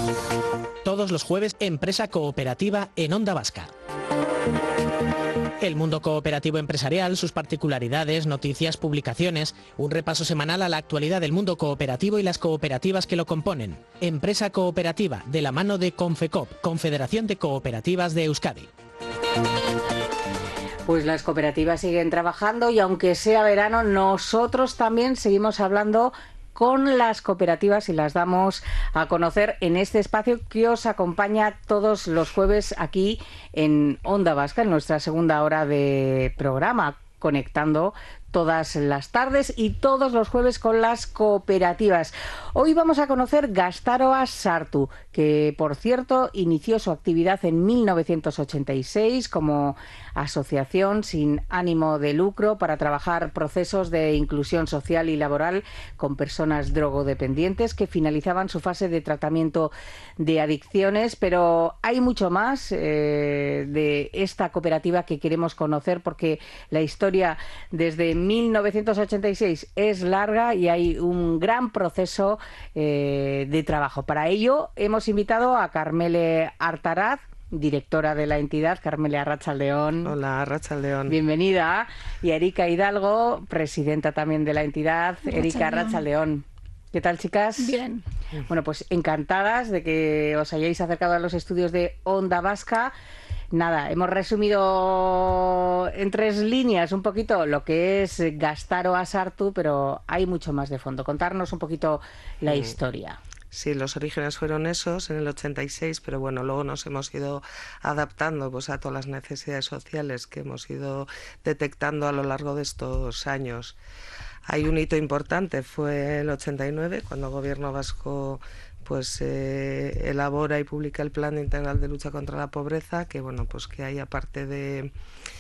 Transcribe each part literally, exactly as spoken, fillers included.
Todos los jueves, Empresa Cooperativa en Onda Vasca. El mundo cooperativo empresarial, sus particularidades, noticias, publicaciones, un repaso semanal a la actualidad del mundo cooperativo y las cooperativas que lo componen. Empresa Cooperativa, de la mano de Confecop, Confederación de Cooperativas de Euskadi. Pues las cooperativas siguen trabajando y aunque sea verano, nosotros también seguimos hablando con las cooperativas y las damos a conocer en este espacio que os acompaña todos los jueves aquí en Onda Vasca, en nuestra segunda hora de programa, conectando todas las tardes y todos los jueves con las cooperativas. Hoy vamos a conocer Gaztaroa Sartu, que por cierto inició su actividad en mil novecientos ochenta y seis como asociación sin ánimo de lucro para trabajar procesos de inclusión social y laboral con personas drogodependientes que finalizaban su fase de tratamiento de adicciones, pero hay mucho más eh, de esta cooperativa que queremos conocer porque la historia desde mil novecientos ochenta y seis es larga y hay un gran proceso eh, de trabajo. Para ello hemos invitado a Carmele Artaraz, directora de la entidad. Carmele, Arratsaldeon. Hola, Arratsaldeon. Bienvenida. Y a Erika Hidalgo, presidenta también de la entidad. Erika, Arratsaldeon. ¿Qué tal, chicas? Bien. Bueno, pues encantadas de que os hayáis acercado a los estudios de Onda Vasca. Nada, hemos resumido en tres líneas un poquito lo que es Gaztaroa Sartu, pero hay mucho más de fondo. Contarnos un poquito la historia. Sí, los orígenes fueron esos en el ochenta y seis, pero bueno, luego nos hemos ido adaptando pues a todas las necesidades sociales que hemos ido detectando a lo largo de estos años. Hay un hito importante, fue el ochenta y nueve, cuando el gobierno vasco pues eh, elabora y publica el Plan Integral de Lucha contra la Pobreza, que bueno, pues que hay, aparte de,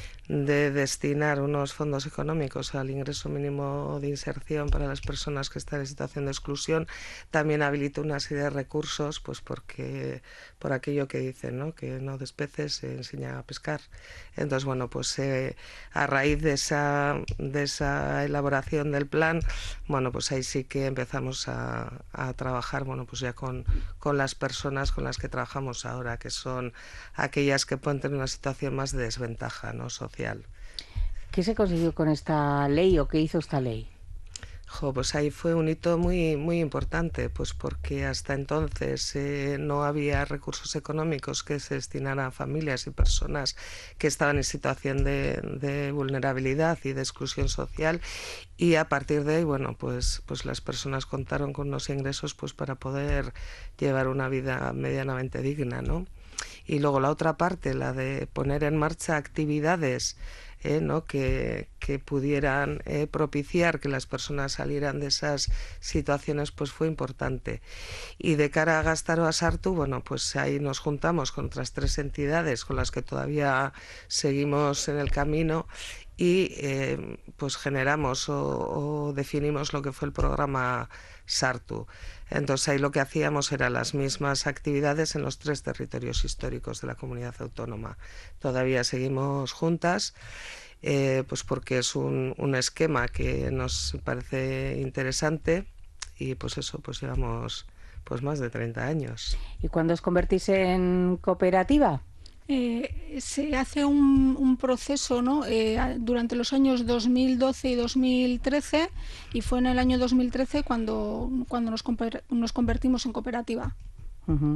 de destinar unos fondos económicos al ingreso mínimo de inserción para las personas que están en situación de exclusión, también habilita una serie de recursos, pues porque por aquello que dicen, ¿no?, que no des peces se enseña a pescar. Entonces, bueno, pues eh, a raíz de esa, de esa elaboración del plan, bueno, pues ahí sí que empezamos a, a trabajar, bueno, pues ya con, con las personas con las que trabajamos ahora, que son aquellas que pueden tener una situación más de desventaja, ¿no?, social. ¿Qué se consiguió con esta ley o qué hizo esta ley? Jo, pues ahí fue un hito muy, muy importante, pues porque hasta entonces eh, no había recursos económicos que se destinaran a familias y personas que estaban en situación de, de vulnerabilidad y de exclusión social, y a partir de ahí, bueno, pues, pues las personas contaron con unos ingresos pues para poder llevar una vida medianamente digna, ¿no? Y luego la otra parte, la de poner en marcha actividades Eh, ¿no? que, que pudieran eh, propiciar que las personas salieran de esas situaciones, pues fue importante. Y de cara a Gaztaroa Sartu, bueno, pues ahí nos juntamos con otras tres entidades con las que todavía seguimos en el camino y eh, pues generamos o, o definimos lo que fue el programa Sartu. Entonces ahí lo que hacíamos eran las mismas actividades en los tres territorios históricos de la comunidad autónoma. Todavía seguimos juntas, eh, pues porque es un, un esquema que nos parece interesante y pues eso, pues llevamos pues más de treinta años. ¿Y cuándo os convertís en cooperativa? Eh, se hace un, un proceso, ¿no?, eh, durante los años dos mil doce y dos mil trece, y fue en el año dos mil trece cuando, cuando nos, nos convertimos en cooperativa. Uh-huh.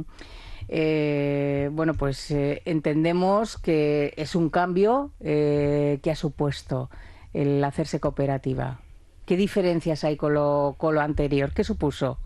Eh, bueno, pues eh, entendemos que es un cambio eh, que ha supuesto el hacerse cooperativa. ¿Qué diferencias hay con lo, con lo anterior? ¿Qué supuso?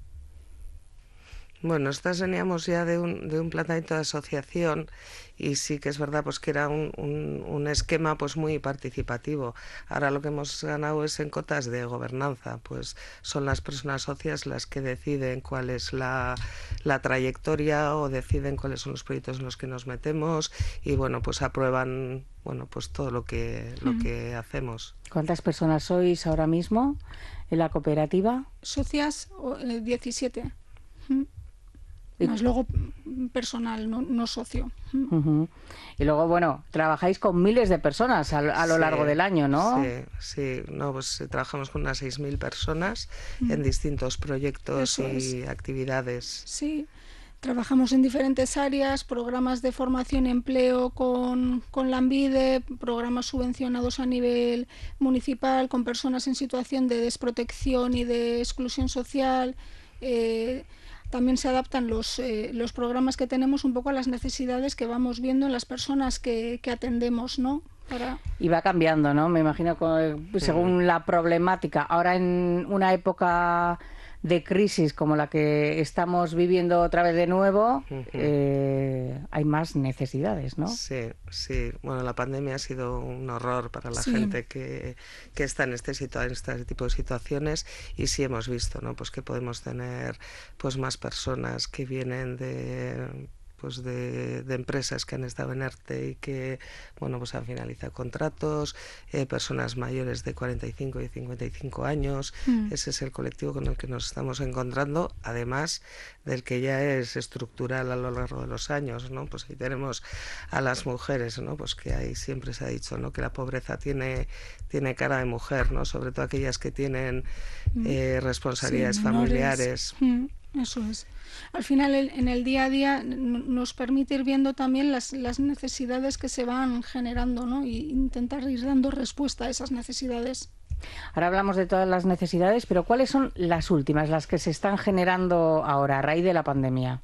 Bueno, nosotros veníamos ya de un, de un planteamiento de asociación y sí que es verdad pues que era un, un, un esquema pues muy participativo. Ahora lo que hemos ganado es en cotas de gobernanza, pues son las personas socias las que deciden cuál es la, la trayectoria o deciden cuáles son los proyectos en los que nos metemos y bueno, pues aprueban bueno pues todo lo que, lo que hacemos. ¿Cuántas personas sois ahora mismo en la cooperativa? Socias, eh, diecisiete. Más luego personal, no, no socio. Uh-huh. Y luego, bueno, trabajáis con miles de personas a, a lo sí, largo del año, ¿no? Sí, sí, no, pues trabajamos con unas seis mil personas uh-huh. en distintos proyectos Eso y es. actividades. Sí, Trabajamos en diferentes áreas, programas de formación y empleo con, con Lanbide, programas subvencionados a nivel municipal con personas en situación de desprotección y de exclusión social. Eh, también se adaptan los, eh, los programas que tenemos un poco a las necesidades que vamos viendo en las personas que, que atendemos, ¿no? Para... Y va cambiando, ¿no? Me imagino que, según la problemática. Ahora, en una época de crisis como la que estamos viviendo otra vez de nuevo, uh-huh. eh, hay más necesidades, ¿no? Sí, sí. Bueno, la pandemia ha sido un horror para la sí. gente que, que está en este, situa- en este tipo de situaciones, y sí hemos visto, ¿no? Pues que podemos tener pues más personas que vienen de... pues de, de empresas que han estado en ERTE y que, bueno, pues han finalizado contratos, eh, personas mayores de cuarenta y cinco y cincuenta y cinco años. Mm. Ese es el colectivo con el que nos estamos encontrando, además del que ya es estructural a lo largo de los años, ¿no? Pues ahí tenemos a las mujeres, ¿no? Pues que ahí siempre se ha dicho, ¿no? Que la pobreza tiene, tiene cara de mujer, ¿no? Sobre todo aquellas que tienen eh, responsabilidades sí, familiares. Mm. Eso es. Al final, el, en el día a día nos permite ir viendo también las, las necesidades que se van generando, ¿no? Y intentar ir dando respuesta a esas necesidades. Ahora hablamos de todas las necesidades, pero ¿cuáles son las últimas, las que se están generando ahora a raíz de la pandemia?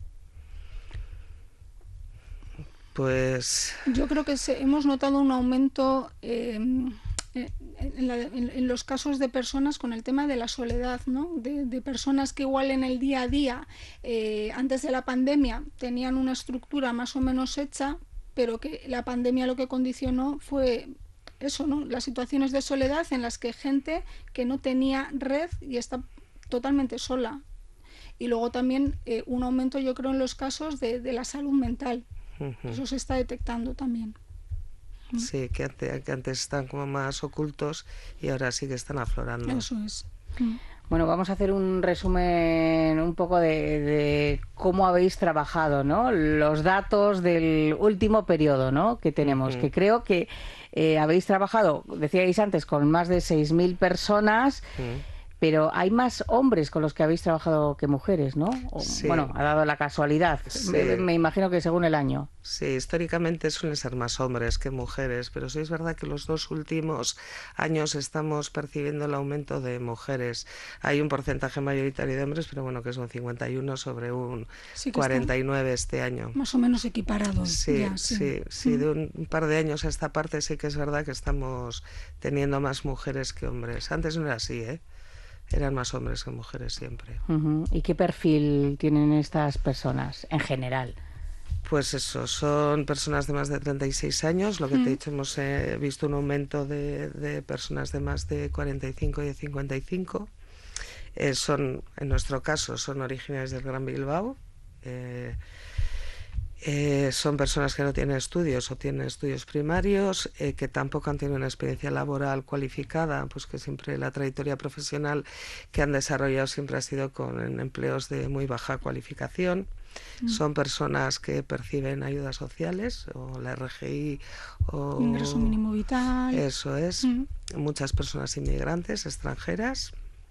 Pues... Yo creo que se, hemos notado un aumento... Eh, En, la, en, en los casos de personas con el tema de la soledad, ¿no? De, de personas que igual en el día a día, eh, antes de la pandemia, tenían una estructura más o menos hecha, pero que la pandemia lo que condicionó fue eso, ¿no? Las situaciones de soledad en las que gente que no tenía red y está totalmente sola. Y luego también eh, un aumento, yo creo, en los casos de, de la salud mental. Uh-huh. Eso se está detectando también. Sí, que antes, que antes están como más ocultos y ahora sí que están aflorando. Eso es. Bueno, vamos a hacer un resumen un poco de, de cómo habéis trabajado, ¿no? Los datos del último periodo, ¿no? Que tenemos, uh-huh. que creo que eh, habéis trabajado, decíais antes, con más de seis mil personas. Uh-huh. Pero hay más hombres con los que habéis trabajado que mujeres, ¿no? O, sí. Bueno, ha dado la casualidad. Sí. Me, me imagino que según el año. Sí, históricamente suelen ser más hombres que mujeres, pero sí es verdad que los dos últimos años estamos percibiendo el aumento de mujeres. Hay un porcentaje mayoritario de hombres, pero bueno, que es un cincuenta y uno sobre un sí cuarenta y nueve este año. Más o menos equiparado. Sí, ya, sí, sí. sí, mm. de un par de años a esta parte sí que es verdad que estamos teniendo más mujeres que hombres. Antes no era así, ¿eh? Eran más hombres que mujeres siempre. Uh-huh. ¿Y qué perfil tienen estas personas en general? Pues eso, son personas de más de treinta y seis años. Lo que uh-huh. te he dicho, hemos eh, visto un aumento de, de personas de más de cuarenta y cinco y de cincuenta y cinco. Eh, son, en nuestro caso, son originarios del Gran Bilbao. Eh, Eh, son personas que no tienen estudios o tienen estudios primarios, eh, que tampoco han tenido una experiencia laboral cualificada, pues que siempre la trayectoria profesional que han desarrollado siempre ha sido con en empleos de muy baja cualificación. Mm. Son personas que perciben ayudas sociales o la R G I o ingreso mínimo vital. Eso es. Mm. Muchas personas inmigrantes, extranjeras.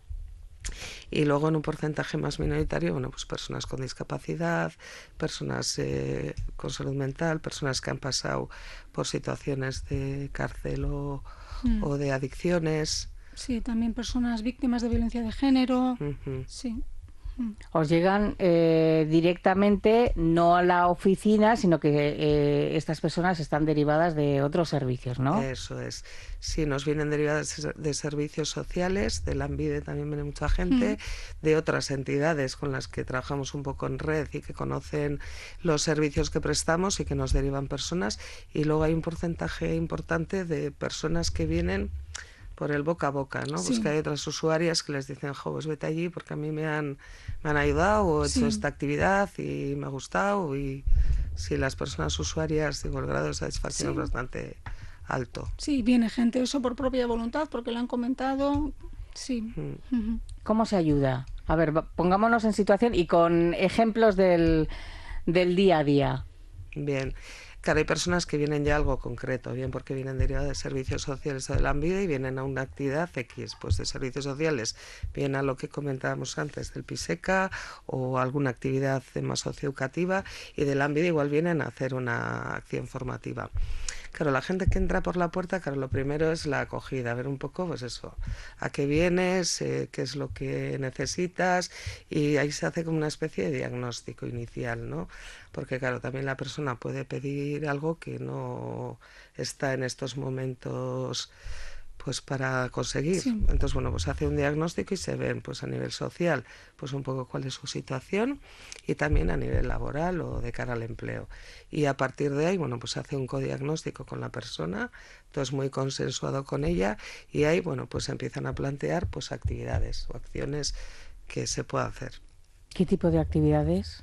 Y luego en un porcentaje más minoritario, bueno, pues personas con discapacidad, personas eh, con salud mental, personas que han pasado por situaciones de cárcel o, mm. o de adicciones. Sí, también personas víctimas de violencia de género. Uh-huh. Sí. Os llegan eh, directamente, no a la oficina, sino que eh, estas personas están derivadas de otros servicios, ¿no? Eso es. Sí, nos vienen derivadas de servicios sociales, de Lanbide también viene mucha gente, mm. de otras entidades con las que trabajamos un poco en red y que conocen los servicios que prestamos y que nos derivan personas. Y luego hay un porcentaje importante de personas que vienen por el boca a boca, ¿no? Sí. Pues que hay otras usuarias que les dicen, jo, pues vete allí porque a mí me han, me han ayudado o he sí. hecho esta actividad y me ha gustado. Y sí, las personas usuarias, digo, el grado de satisfacción sí. es bastante alto. Sí, viene gente eso por propia voluntad porque lo han comentado, sí. Mm. Uh-huh. ¿Cómo se ayuda? A ver, pongámonos en situación y con ejemplos del, del día a día. Bien. Claro, hay personas que vienen ya a algo concreto, bien porque vienen derivadas de servicios sociales o de Lanbide y vienen a una actividad X, pues de servicios sociales, vienen a lo que comentábamos antes del PISECA o alguna actividad más socioeducativa, y de Lanbide igual vienen a hacer una acción formativa. Claro, la gente que entra por la puerta, claro, lo primero es la acogida, ver un poco, pues eso, a qué vienes, eh, qué es lo que necesitas, y ahí se hace como una especie de diagnóstico inicial, ¿no? Porque claro, también la persona puede pedir algo que no está en estos momentos pues para conseguir. Sí. Entonces, bueno, pues hace un diagnóstico y se ven pues a nivel social, pues un poco cuál es su situación, y también a nivel laboral o de cara al empleo. Y a partir de ahí, bueno, pues se hace un codiagnóstico con la persona, todo es muy consensuado con ella, y ahí, bueno, pues se empiezan a plantear pues actividades o acciones que se pueda hacer. ¿Qué tipo de actividades?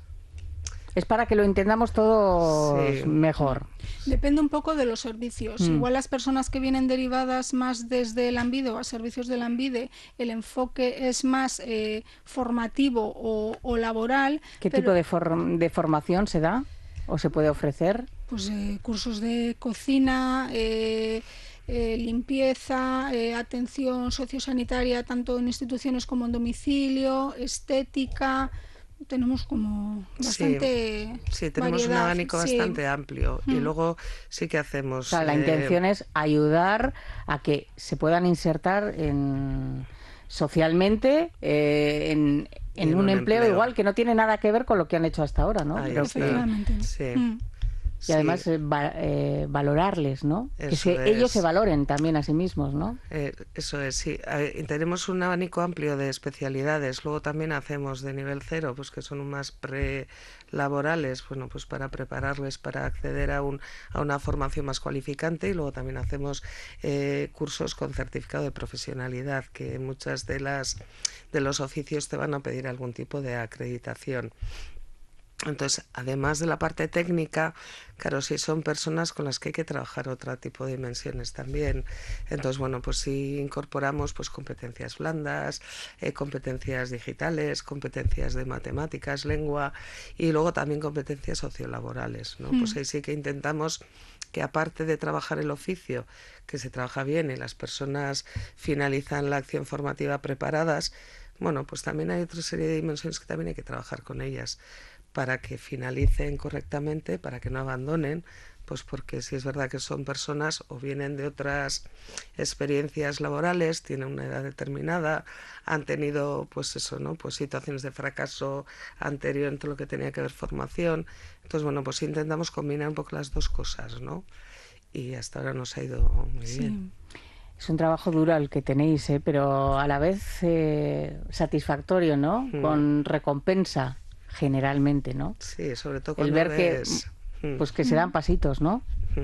Es para que lo entendamos todo sí. mejor. Depende un poco de los servicios. Mm. Igual las personas que vienen derivadas más desde Lanbide o a servicios de Lanbide, el enfoque es más eh, formativo o, o laboral. ¿Qué pero... tipo de, for de formación se da o se puede ofrecer? Pues eh, cursos de cocina, eh, eh, limpieza, eh, atención sociosanitaria, tanto en instituciones como en domicilio, estética. Tenemos como bastante sí, sí tenemos variedad. un abanico sí. bastante amplio mm. y luego sí que hacemos... O sea, la eh... intención es ayudar a que se puedan insertar en socialmente eh, en, en, en un, un empleo, empleo igual que no tiene nada que ver con lo que han hecho hasta ahora, ¿no? Pero efectivamente. Que... Sí. Mm. Y además sí. eh, va, eh, valorarles, ¿no? Eso que se, ellos se valoren también a sí mismos, ¿no? Eh, eso es, sí. Eh, tenemos un abanico amplio de especialidades. Luego también hacemos de nivel cero, pues que son más prelaborales, bueno, pues para prepararles para acceder a, un, a una formación más cualificante. Y luego también hacemos eh, cursos con certificado de profesionalidad, que muchas de las de los oficios te van a pedir algún tipo de acreditación. Entonces, además de la parte técnica, claro, sí son personas con las que hay que trabajar otro tipo de dimensiones también. Entonces, bueno, pues sí incorporamos pues competencias blandas, eh, competencias digitales, competencias de matemáticas, lengua, y luego también competencias sociolaborales, ¿no? Mm. Pues ahí sí que intentamos que, aparte de trabajar el oficio, que se trabaja bien y las personas finalizan la acción formativa preparadas, bueno, pues también hay otra serie de dimensiones que también hay que trabajar con ellas, para que finalicen correctamente, para que no abandonen, pues porque si es verdad que son personas o vienen de otras experiencias laborales, tienen una edad determinada, han tenido pues eso, ¿no? Pues situaciones de fracaso anterior entre lo que tenía que ver formación. Entonces, bueno, pues intentamos combinar un poco las dos cosas, ¿no? Y hasta ahora nos ha ido muy sí. bien. Es un trabajo duro el que tenéis, ¿eh? Pero a la vez eh, satisfactorio, ¿no? Mm. Con recompensa. Generalmente, ¿no? Sí, sobre todo cuando el ver ves... que, pues que se dan pasitos, ¿no?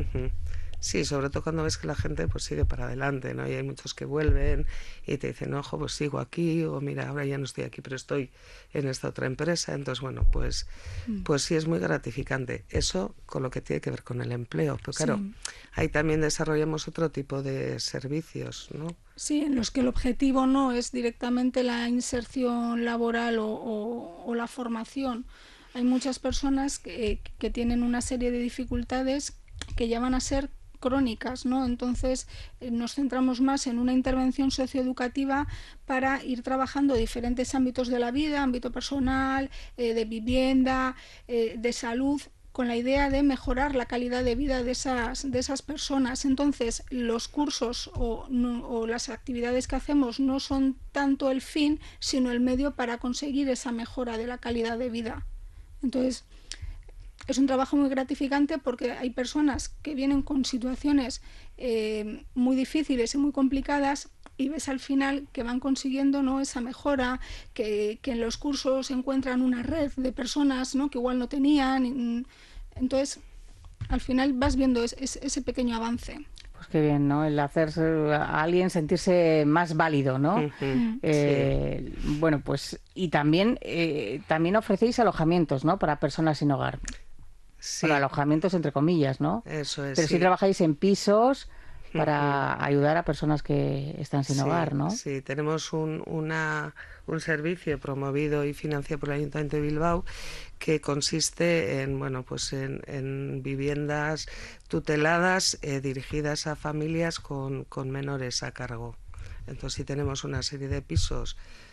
Sí, sobre todo cuando ves que la gente pues sigue para adelante, ¿no? Y hay muchos que vuelven y te dicen, ojo, pues sigo aquí, o mira, ahora ya no estoy aquí, pero estoy en esta otra empresa. Entonces, bueno, pues, mm. pues sí es muy gratificante. Eso con lo que tiene que ver con el empleo. Pero claro, sí. ahí también desarrollamos otro tipo de servicios, ¿no? Sí, en los que el objetivo no es directamente la inserción laboral o, o, o la formación. Hay muchas personas que, que tienen una serie de dificultades que ya van a ser crónicas, ¿no? Entonces eh, nos centramos más en una intervención socioeducativa para ir trabajando diferentes ámbitos de la vida, ámbito personal, eh, de vivienda, eh, de salud, con la idea de mejorar la calidad de vida de esas, de esas personas. Entonces, los cursos o, no, o las actividades que hacemos no son tanto el fin, sino el medio para conseguir esa mejora de la calidad de vida. Entonces, es un trabajo muy gratificante porque hay personas que vienen con situaciones eh, muy difíciles y muy complicadas, y ves al final que van consiguiendo, ¿no?, esa mejora, que, que en los cursos encuentran una red de personas, ¿no?, que igual no tenían. Entonces, al final vas viendo es, es, ese pequeño avance. Pues qué bien, ¿no? El hacer a alguien sentirse más válido, ¿no? Uh-huh. eh, sí. Bueno, pues y también, eh, también ofrecéis alojamientos, ¿no?, para personas sin hogar. Sí. Bueno, alojamientos entre comillas, ¿no? Eso es. Pero sí. si trabajáis en pisos... para uh-huh. ayudar a personas que están sin sí, hogar, ¿no? Sí, tenemos un, una, un servicio promovido y financiado por el Ayuntamiento de Bilbao que consiste en, bueno, pues en, en viviendas tuteladas eh, dirigidas a familias con, con menores a cargo. Entonces, sí tenemos una serie de pisos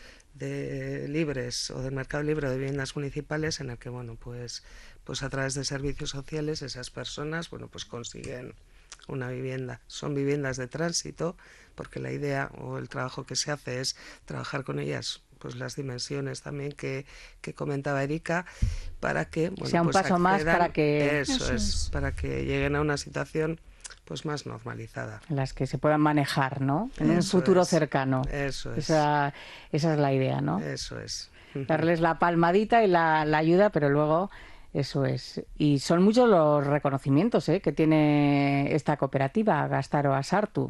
de libres o del mercado libre de viviendas municipales en el que, bueno, pues, pues a través de servicios sociales esas personas, bueno, pues consiguen una vivienda. Son viviendas de tránsito, porque la idea o el trabajo que se hace es trabajar con ellas, pues las dimensiones también que, que comentaba Erika, para que, bueno, sea un pues paso accedan, más para que eso, eso es, es, para que lleguen a una situación pues más normalizada. Las que se puedan manejar, ¿no? En eso un futuro es, cercano. Eso es. Esa, esa es la idea, ¿no? Eso es. Darles la palmadita y la, la ayuda, pero luego eso es. Y son muchos los reconocimientos ¿eh? que tiene esta cooperativa, Gaztaroa Sartu.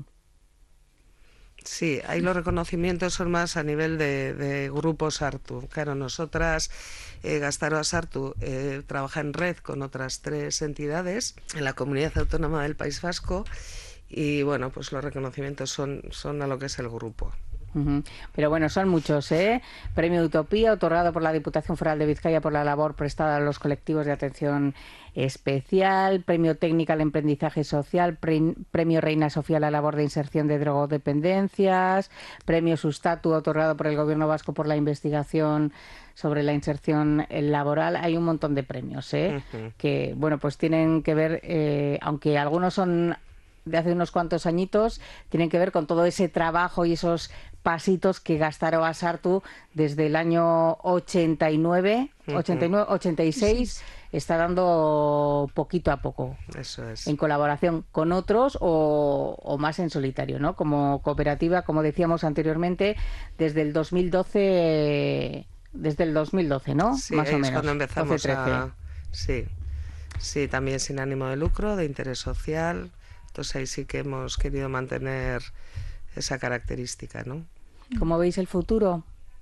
Sí, ahí los reconocimientos son más a nivel de, de Grupo Sartu. Claro, nosotras, eh, Gaztaroa Sartu, eh, trabaja en red con otras tres entidades en la Comunidad Autónoma del País Vasco y, bueno, pues los reconocimientos son, son a lo que es el grupo. Uh-huh. Pero bueno, son muchos, ¿eh? Premio Utopía, otorgado por la Diputación Foral de Vizcaya por la labor prestada a los colectivos de atención especial, Premio Técnica al Emprendizaje Social, pre- Premio Reina Sofía a la labor de inserción de drogodependencias, Premio Sustatu, otorgado por el Gobierno Vasco por la investigación sobre la inserción laboral. Hay un montón de premios, ¿eh? Uh-huh. Que, bueno, pues tienen que ver, eh, aunque algunos son de hace unos cuantos añitos, tienen que ver con todo ese trabajo y esos pasitos que Gaztaroa Sartu desde el año ochenta y nueve, ochenta y nueve, ochenta y seis sí. está dando poquito a poco. Eso es. En colaboración con otros o, o más en solitario, ¿no? Como cooperativa, como decíamos anteriormente, desde el dos mil doce, desde el dos mil doce, ¿no? Sí, más o es menos. cuando empezamos doce, a... Sí, sí, también sin ánimo de lucro, de interés social. Entonces ahí sí que hemos querido mantener esa característica, ¿no? ¿Cómo veis el futuro?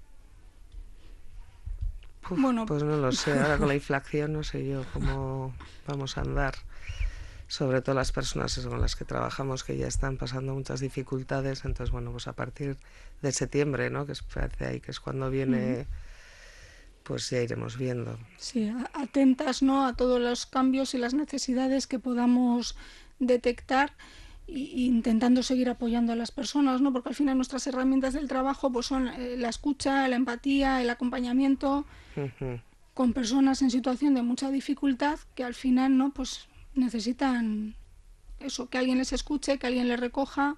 Uf, bueno, pues no lo sé, ahora con la inflación no sé yo cómo vamos a andar. Sobre todo las personas con las que trabajamos que ya están pasando muchas dificultades, entonces bueno, pues a partir de septiembre, ¿no? Que es, parece ahí que es cuando viene, pues ya iremos viendo. Sí, atentas, ¿no? A todos los cambios y las necesidades que podamos detectar y intentando seguir apoyando a las personas, ¿no? Porque al final nuestras herramientas del trabajo pues son eh, la escucha, la empatía, el acompañamiento uh-huh. con personas en situación de mucha dificultad que al final, ¿no? Pues necesitan eso, que alguien les escuche, que alguien les recoja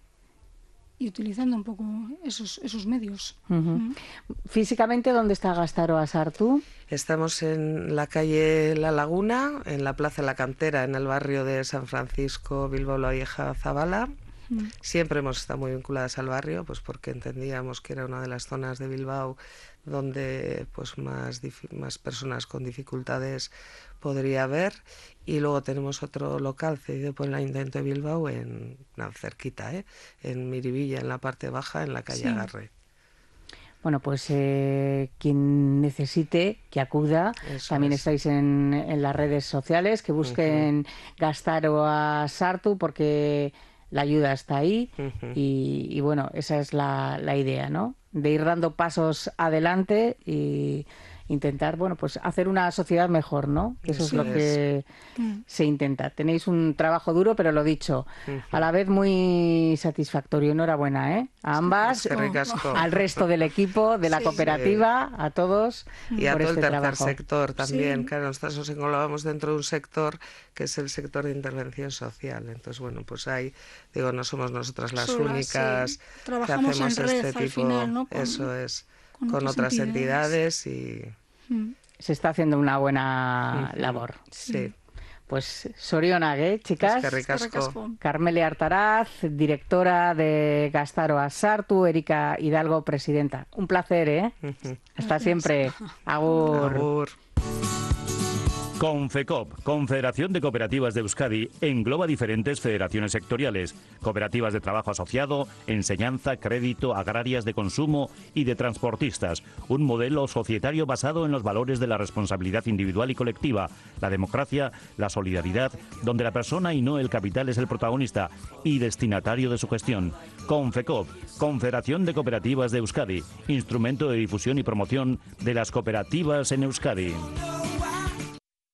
y utilizando un poco esos, esos medios. Uh-huh. Uh-huh. Físicamente, ¿dónde está Gaztaroa Sartu? Estamos en la calle La Laguna, en la Plaza La Cantera, en el barrio de San Francisco, Bilbao La Vieja, Zabala. Uh-huh. Siempre hemos estado muy vinculadas al barrio, pues porque entendíamos que era una de las zonas de Bilbao donde pues más, más personas con dificultades podría haber, y luego tenemos otro local cedido por el Ayuntamiento de Bilbao en no, cerquita, ¿eh? en Miribilla, en la parte baja, en la calle sí. Agarre. Bueno, pues eh, quien necesite que acuda. Eso también es. Estáis en, en las redes sociales, que busquen uh-huh. Gaztaroa Sartu porque la ayuda está ahí uh-huh. y, y bueno, esa es la, la idea, ¿no? De ir dando pasos adelante y intentar, bueno, pues hacer una sociedad mejor, ¿no? Que eso sí es lo es. que mm. se intenta. Tenéis un trabajo duro, pero lo dicho, uh-huh. a la vez muy satisfactorio. Enhorabuena, ¿eh? A ambas, oh. al resto del equipo, de la sí, cooperativa, sí. a todos. Y a por todo este el tercer trabajo. sector también. Sí. Claro, nosotros nos englobamos dentro de un sector que es el sector de intervención social. Entonces, bueno, pues ahí, digo, no somos nosotras las Solas, únicas sí. Trabajamos que hacemos en red, este al tipo. Final, ¿no? Con, eso es. Con, con otras, otras entidades. entidades y... Se está haciendo una buena uh-huh. labor. Sí. Pues Sorionak, chicas. Es que ricasco. Carmele Artaraz, directora de Gaztaroa Sartu, Erika Hidalgo, presidenta. Un placer, ¿eh? Uh-huh. Hasta Gracias. Siempre. Agur. Agur. Confecop, Confederación de Cooperativas de Euskadi, engloba diferentes federaciones sectoriales, cooperativas de trabajo asociado, enseñanza, crédito, agrarias de consumo y de transportistas. Un modelo societario basado en los valores de la responsabilidad individual y colectiva, la democracia, la solidaridad, donde la persona y no el capital es el protagonista y destinatario de su gestión. Confecop, Confederación de Cooperativas de Euskadi, instrumento de difusión y promoción de las cooperativas en Euskadi.